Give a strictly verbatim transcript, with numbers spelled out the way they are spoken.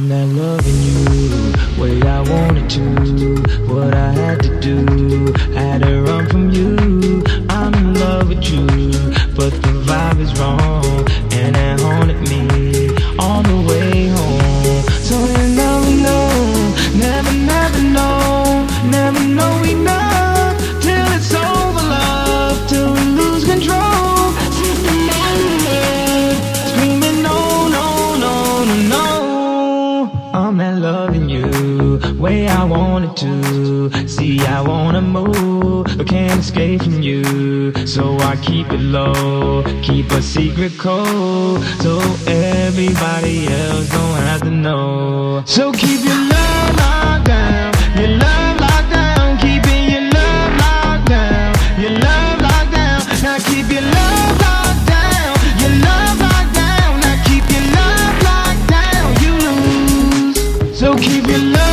not loving you way I wanted to. What I had to do, had to run from you. I'm in love with you, but the vibe is wrong, and it haunted me on the way home. So you never know, never, never know, never know enough till it's over, love, till we lose control. Screaming no, no, no, no, no. I'm not loving you way I wanted to. See, I wanna move, but can't escape from you. So I keep it low, keep a secret code, so everybody else don't have to know. So keep your love locked down, your love locked down, keeping your love locked down, your love locked down. Now keep your love locked down, your love locked down. Now keep your love locked down, you lose. So keep your love